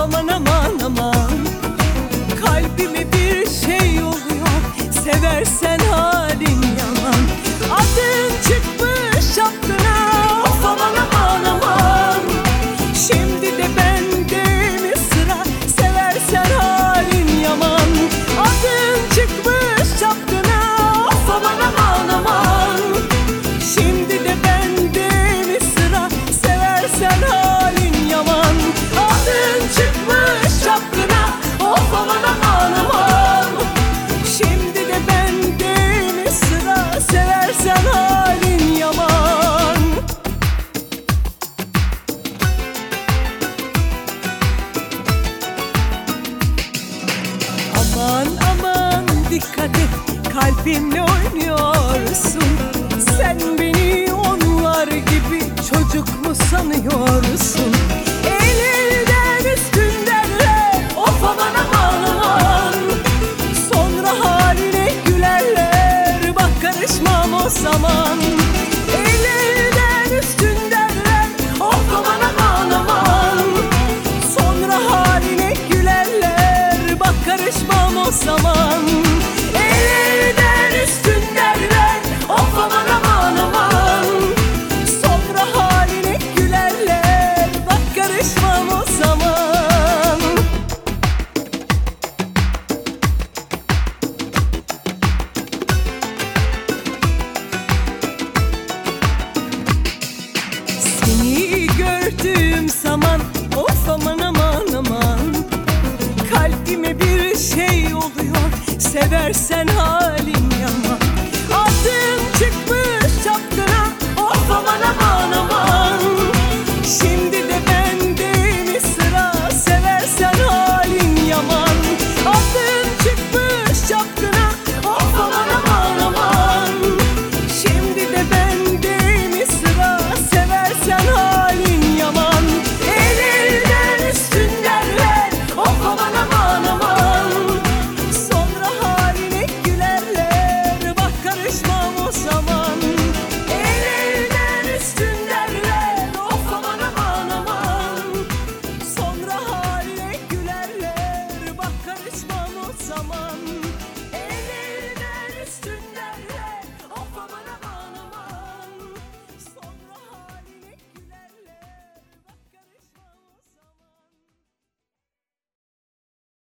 aman aman aman. Kalbime bir şey oluyor, seversen halin yaman. Adın çıkmış aklına, of aman aman aman. Şimdi de bende mi sıra, seversen halin yaman. Adın çıkmış aklına, of aman aman aman. Şimdi de bende mi sıra, seversen halin yaman. Adın çıkmış aklına, of aman aman aman. Şimdi de bende mi sıra, seversen halin yaman. Aman aman dikkat et, kalbimle oynuyorsun. Sen beni onlar gibi çocuk mu sanıyorsun? El elden üstündenler, of aman aman aman. Sonra haline gülerler, bak karışmam o zaman. El elden üstündenler, of aman aman aman. Sonra haline gülerler, bak karışmam o zaman. El elden üstündenler, of aman aman aman. Sonra haline gülerler, bak karışmam o zaman. Seni gördüğüm zaman, of aman aman aman. Kalbime bir şey oluyor, seversen halin yaman. Adın çıkmış aklına, of aman aman aman. Şimdi de bende mi sıra, seversen halin yaman. Adın çıkmış aklına, of aman aman aman. Şimdi de bende mi sıra, seversen halin yaman. El elden üstündenler, of aman aman aman. Sonra haline gülerler, bak karışmam o zaman.